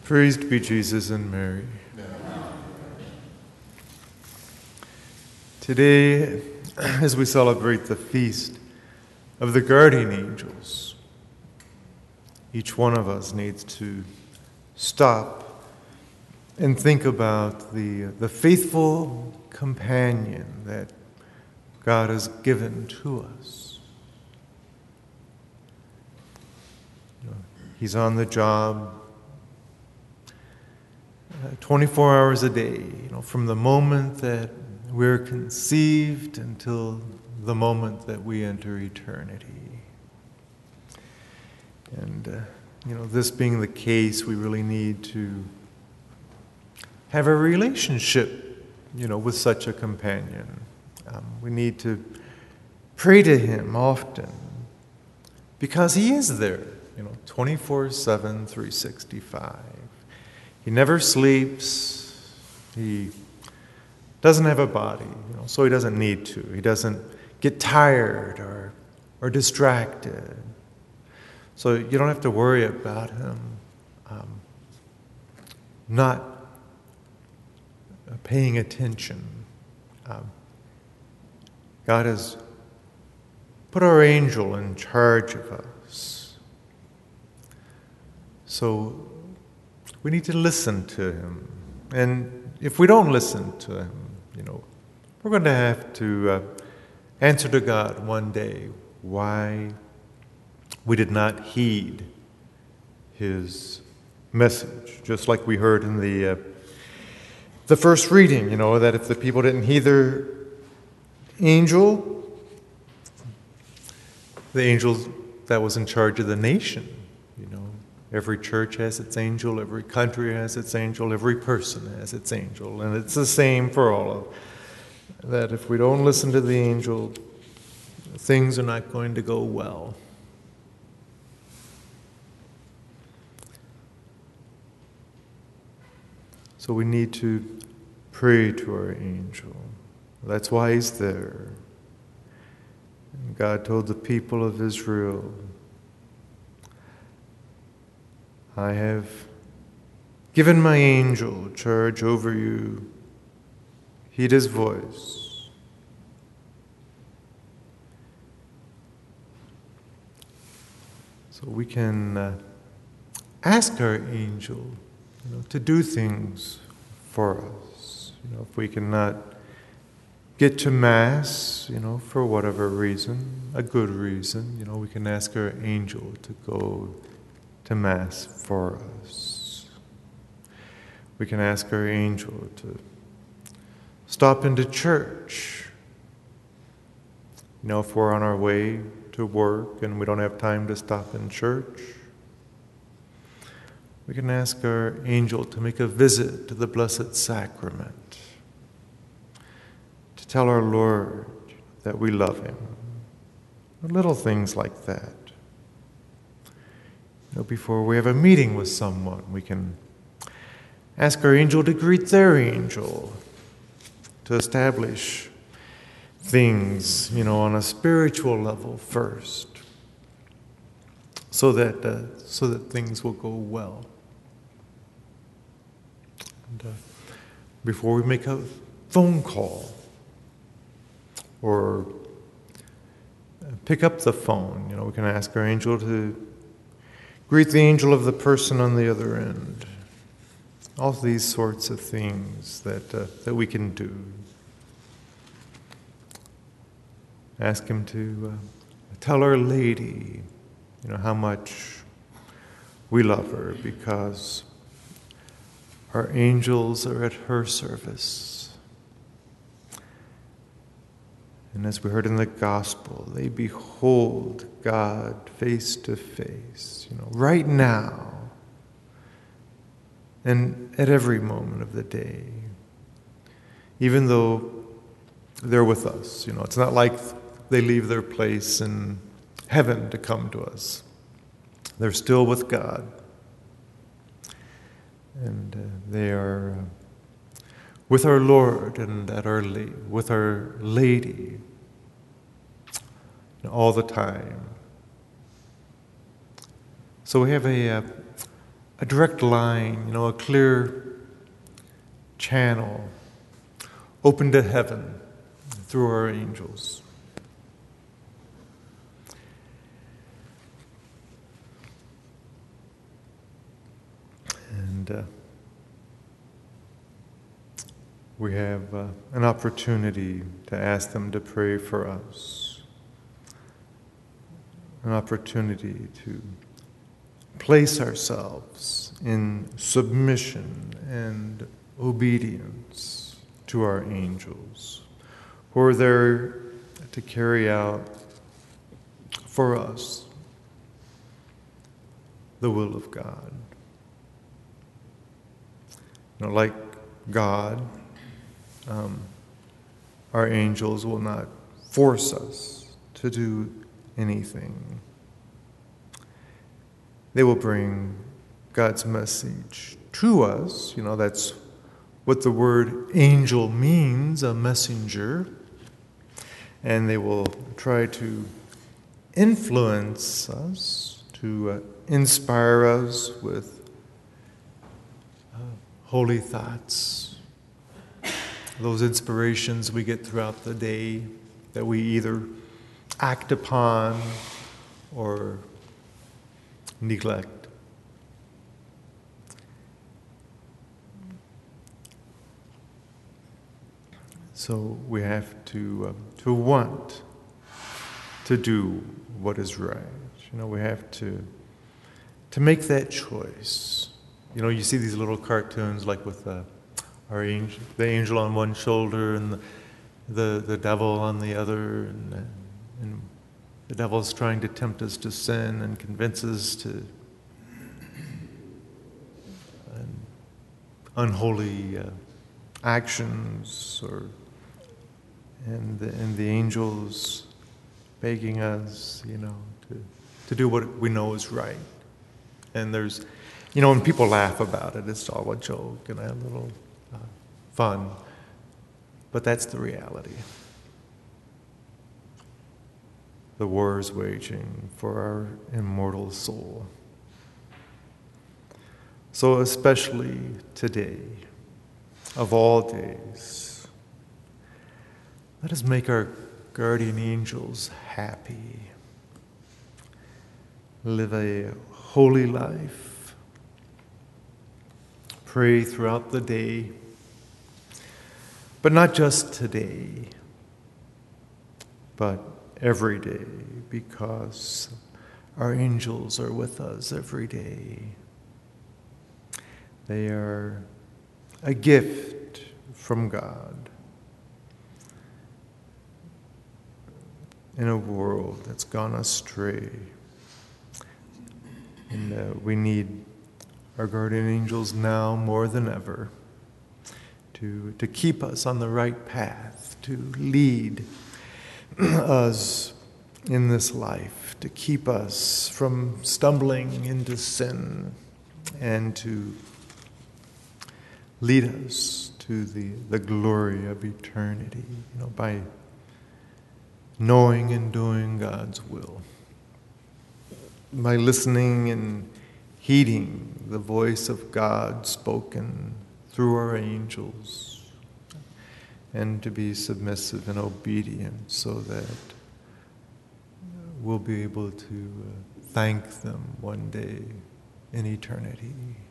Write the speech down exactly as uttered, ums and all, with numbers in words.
Praised be Jesus and Mary. Today, as we celebrate the feast of the guardian angels, each one of us needs to stop and think about the, the faithful companion that God has given to us. He's on the job uh, twenty-four hours a day, you know, from the moment that we're conceived until the moment that we enter eternity. And, uh, you know, this being the case, we really need to have a relationship, you know, with such a companion. Um, we need to pray to him often because he is there, you know, twenty-four seven, three sixty-five. He never sleeps. He doesn't have a body, you know, so he doesn't need to. He doesn't get tired or or distracted. So you don't have to worry about him um, not paying attention. Um, God has put our angel in charge of us. So we need to listen to him. And if we don't listen to him, you know, we're going to have to uh, answer to God one day why we did not heed his message. Just like we heard in the uh, the first reading, you know, that if the people didn't heed their angel, the angel that was in charge of the nation, you know, every church has its angel, every country has its angel, every person has its angel, and it's the same for all of that. If we don't listen to the angel, things are not going to go well. So we need to pray to our angel. That's why he's there. And God told the people of Israel, I have given my angel charge over you. Heed his voice. So we can uh, ask our angel, you know, to do things for us. You know, if we cannot get to Mass, you know, for whatever reason, a good reason, you know, we can ask our angel to go to Mass for us. We can ask our angel to stop into church. You know, if we're on our way to work and we don't have time to stop in church, we can ask our angel to make a visit to the Blessed Sacrament, to tell our Lord that we love him. Little things like that. You know, before we have a meeting with someone, we can ask our angel to greet their angel, to establish things, you know, on a spiritual level first, so that uh, so that things will go well. And, uh, before we make a phone call or pick up the phone, you know, we can ask our angel to greet the angel of the person on the other end. All these sorts of things that uh, that we can do. Ask him to uh, tell Our Lady, you know, how much we love her, because our angels are at her service. And as we heard in the gospel, they behold God face to face, you know, right now and at every moment of the day. Even though they're with us, you know, it's not like they leave their place in heaven to come to us. They're still with God. And uh, they are uh, with our Lord and at our la- with our Lady, you know, all the time. So we have a, uh, a direct line, you know, a clear channel open to heaven through our angels. And uh, we have uh, an opportunity to ask them to pray for us, an opportunity to place ourselves in submission and obedience to our angels, who are there to carry out for us the will of God. You know, like God, um, our angels will not force us to do anything. They will bring God's message to us. You know, that's what the word angel means, a messenger. And they will try to influence us, to uh, inspire us with uh, holy thoughts. Those inspirations we get throughout the day that we either act upon or neglect. So we have to um, to want to do what is right. You know, we have to to make that choice. You know, you see these little cartoons like with the our angel, the angel on one shoulder and the the, the devil on the other, and, and the devil's trying to tempt us to sin and convince us to um, unholy uh, actions, or and the, and the angels begging us, you know, to to do what we know is right. And there's, you know, when people laugh about it, it's all a joke and a little uh, fun, but that's the reality. The war is waging for our immortal soul. So especially today, of all days, let us make our guardian angels happy. Live a holy life. Pray throughout the day, but not just today, but every day, because our angels are with us every day. They are a gift from God in a world that's gone astray. And uh, we need our guardian angels now more than ever to, to keep us on the right path, to lead us in this life, to keep us from stumbling into sin, and to lead us to the, the glory of eternity, you know, by knowing and doing God's will, by listening and heeding the voice of God spoken through our angels, and to be submissive and obedient so that we'll be able to thank them one day in eternity.